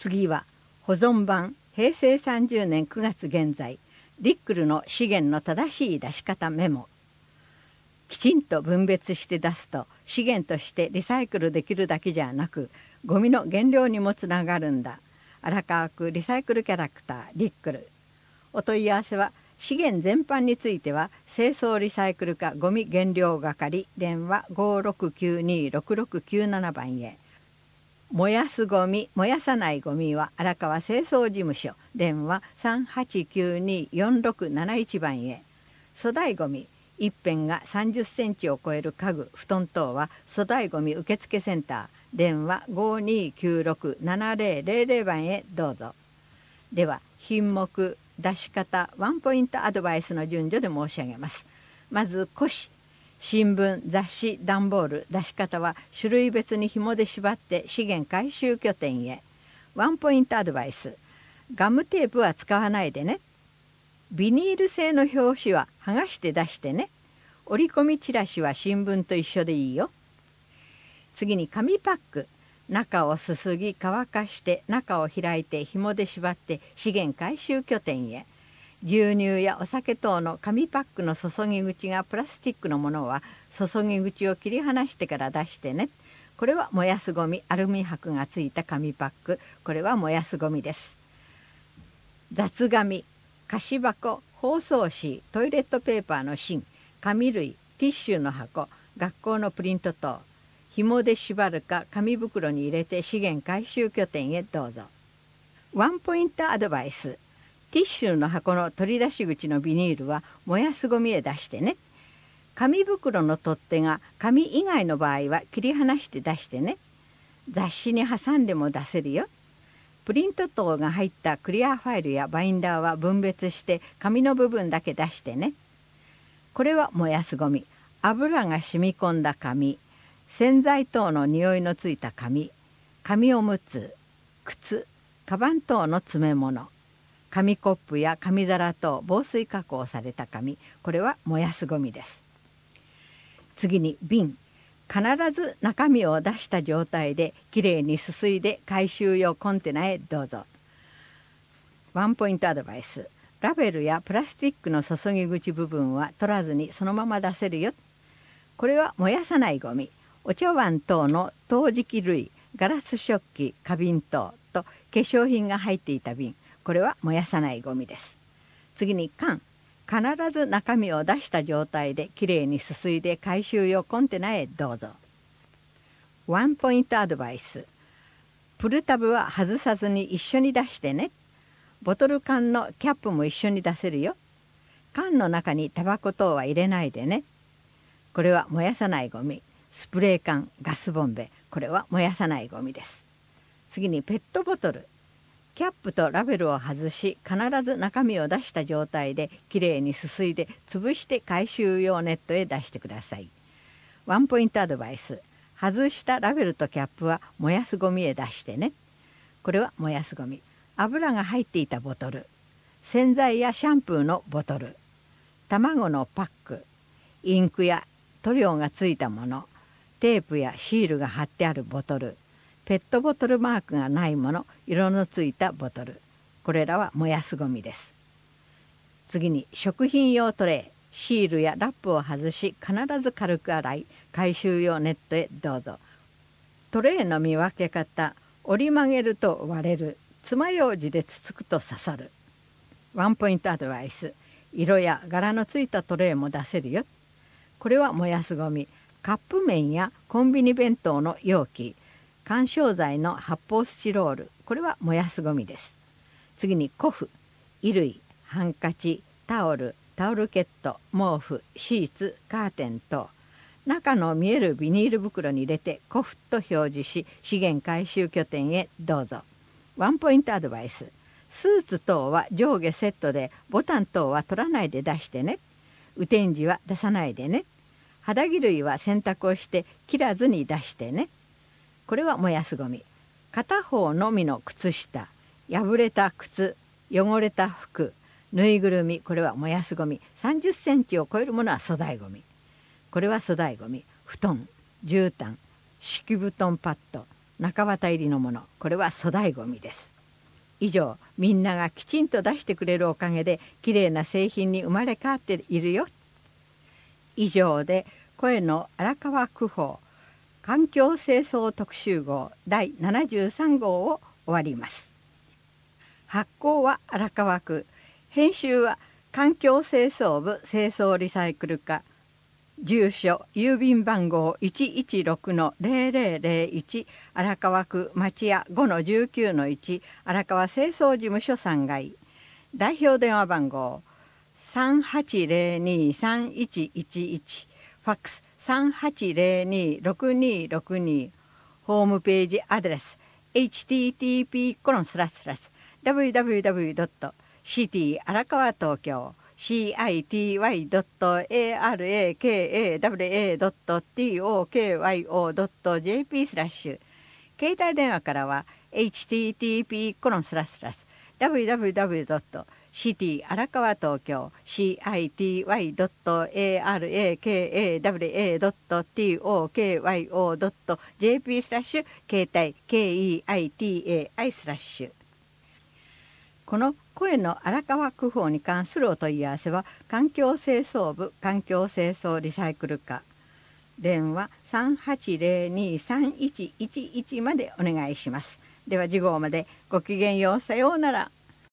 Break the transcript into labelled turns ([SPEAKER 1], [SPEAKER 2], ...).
[SPEAKER 1] 次は保存版平成30年9月現在リックルの資源の正しい出し方メモ。きちんと分別して出すと資源としてリサイクルできるだけじゃなくゴミの減量にもつながるんだ。荒川区リサイクルキャラクターリックル。お問い合わせは資源全般については清掃リサイクル課ゴミ減量係電話5692-6697番へ。燃やすゴミ燃やさないゴミは荒川清掃事務所電話3892-4671番へ。粗大ゴミ一辺が30センチを超える家具布団等は粗大ゴミ受付センター電話5296-7000番へどうぞ。では品目出し方ワンポイントアドバイスの順序で申し上げます。まず古紙新聞雑誌段ボール出し方は種類別に紐で縛って資源回収拠点へ。ワンポイントアドバイスガムテープは使わないでね。ビニール製の表紙は剥がして出してね。折り込みチラシは新聞と一緒でいいよ。次に紙パック中をすすぎ乾かして中を開いて紐で縛って資源回収拠点へ。牛乳やお酒等の紙パックの注ぎ口がプラスチックのものは注ぎ口を切り離してから出してね。これは燃やすゴミアルミ箔がついた紙パック、これは燃やすゴミです。雑紙菓子箱包装紙トイレットペーパーの芯紙類ティッシュの箱学校のプリント等紐で縛るか紙袋に入れて資源回収拠点へどうぞ。ワンポイントアドバイスティッシュの箱の取り出し口のビニールは燃やすゴミへ出してね。紙袋の取っ手が紙以外の場合は切り離して出してね。雑誌に挟んでも出せるよ。プリント等が入ったクリアファイルやバインダーは分別して紙の部分だけ出してね。これは燃やすゴミ油が染み込んだ紙洗剤等の匂いのついた紙紙おむつ靴カバン等の詰め物紙コップや紙皿等防水加工された紙これは燃やすゴミです。次に瓶必ず中身を出した状態できれいにすすいで回収用コンテナへどうぞ。ワンポイントアドバイスラベルやプラスチックの注ぎ口部分は取らずにそのまま出せるよ。これは燃やさないゴミお茶碗等の陶磁器類ガラス食器花瓶等と化粧品が入っていた瓶これは燃やさないゴミです。次に缶必ず中身を出した状態できれいにすすいで回収用コンテナへどうぞ。ワンポイントアドバイスプルタブは外さずに一緒に出してね。ボトル缶のキャップも一緒に出せるよ。缶の中にタバコ等は入れないでね。これは燃やさないゴミスプレー缶ガスボンベこれは燃やさないゴミです。次にペットボトルキャップとラベルを外し必ず中身を出した状態できれいにすすいで潰して回収用ネットへ出してください。ワンポイントアドバイス外したラベルとキャップは燃やすゴミへ出してね。これは燃やすゴミ油が入っていたボトル洗剤やシャンプーのボトル卵のパックインクや塗料がついたものテープやシールが貼ってあるボトルペットボトルマークがないもの色のついたボトルこれらは燃やすゴミです。次に食品用トレイシールやラップを外し必ず軽く洗い回収用ネットへどうぞ。トレイの見分け方折り曲げると割れる爪楊枝でつつくと刺さる。ワンポイントアドバイス色や柄のついたトレイも出せるよ。これは燃やすゴミカップ麺やコンビニ弁当の容器緩衝材の発泡スチロールこれは燃やすゴミです。次に古布衣類ハンカチタオルケット毛布シーツカーテン等中の見えるビニール袋に入れて古布と表示し資源回収拠点へどうぞ。ワンポイントアドバイススーツ等は上下セットでボタン等は取らないで出してね。雨天時は出さないでね。肌着類は洗濯をして切らずに出してね。これは燃やすゴミ片方のみの靴下破れた靴汚れた服ぬいぐるみこれは燃やすゴミ30センチを超えるものは粗大ゴミこれは粗大ゴミ布団絨毯敷布団パッド中綿入りのものこれは粗大ゴミです。 以上、みんながきちんと出してくれるおかげできれいな製品に生まれ変わっているよ。以上で声の荒川区報環境清掃特集号第73号を終わります。発行は荒川区、編集は環境清掃部清掃リサイクル課、住所郵便番号 116-0001 荒川区町屋 5-19-1 荒川清掃事務所3階、代表電話番号3802-3111、ファックス3802-6262、ホームページアドレス http://www.city 荒川東京city.arakawa.tokyo.jp 携帯電話からは http://www.city 荒川東京 city.arakawa.tokyo.jp 携帯 KEITAI/この声の荒川区報に関するお問い合わせは環境清掃部環境清掃リサイクル課、電話3802-3111までお願いします。では次号までごきげんよう、さようなら。